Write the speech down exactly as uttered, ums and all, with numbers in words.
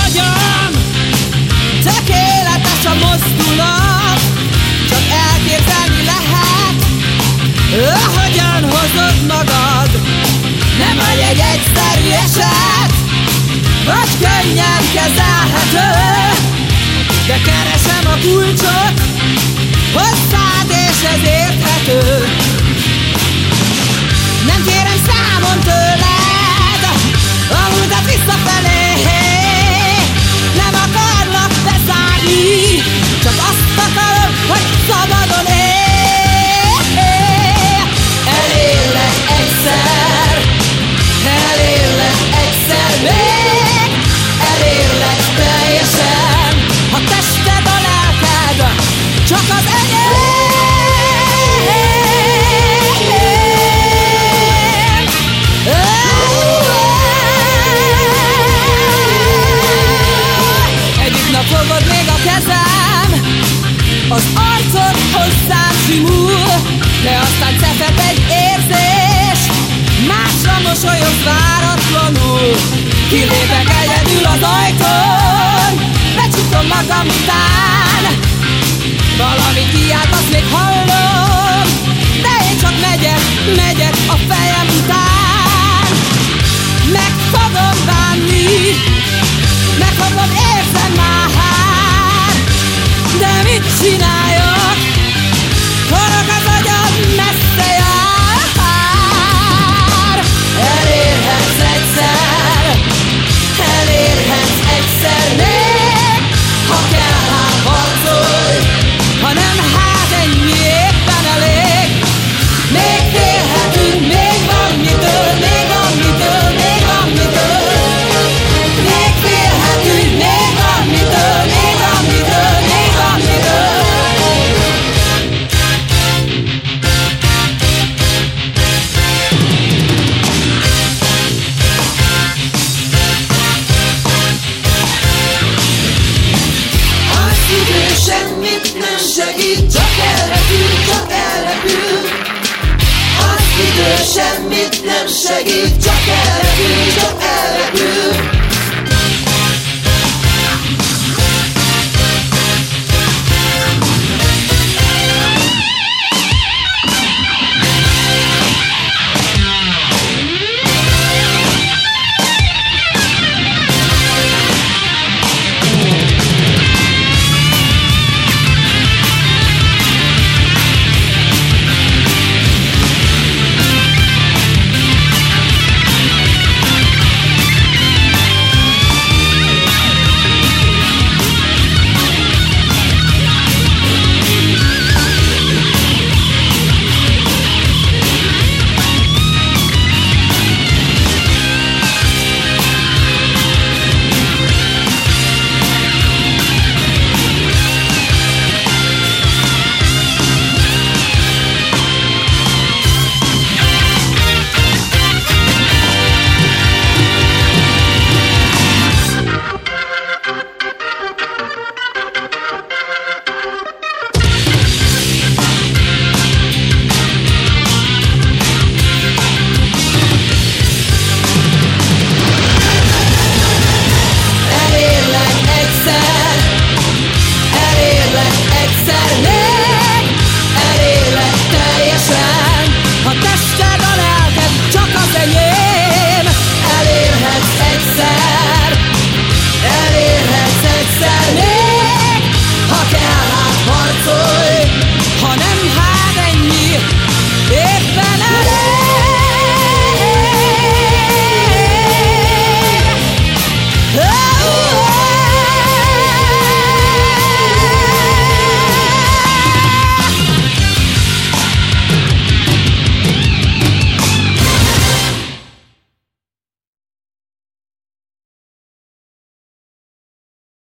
agyam, tökéletes a mozdulat, csak elképzelni lehet, ahogyan hozod magad. Nem vagy egy egyszerű eset, vagy könnyen kezelhető, de keresem a kulcsot hozzád, és ez érthető. Nem kérem számon tőled a utat visszafelé, nem akarlak bezárni, csak azt akarom, hogy szabadon élj. Elérlek egyszer, elérlek egyszer még, elérlek teljesen, ha tested a lelked csak az enyém. Egyik nap fogod még a kezem, az arcod hozzám simul, de aztán cefet egy érzés, másra mosolyogsz váratlanul. Kilépek egyedül az ajtón, becsukom magam után, valami kiáltasz, még hallom, de én csak megyek, megyek a fejem után. Meg fogom bánni, meg fogom érzem már, de mit csináljak? Forog az agyam, messze jár. Elérhetsz egyszer, elérhetsz egyszer még, ha kell, hát harcolj, ha nem, hát ennyi éppen elég. Még félhetünk, még van mitől, még van mitől, még van mitől. Még félhetünk, még van mitől, még van mitől, még van mitől. Az idő semmit nem segít, csak elrepül, csak elrepül. Az idő semmit nem segít, csak elrepül.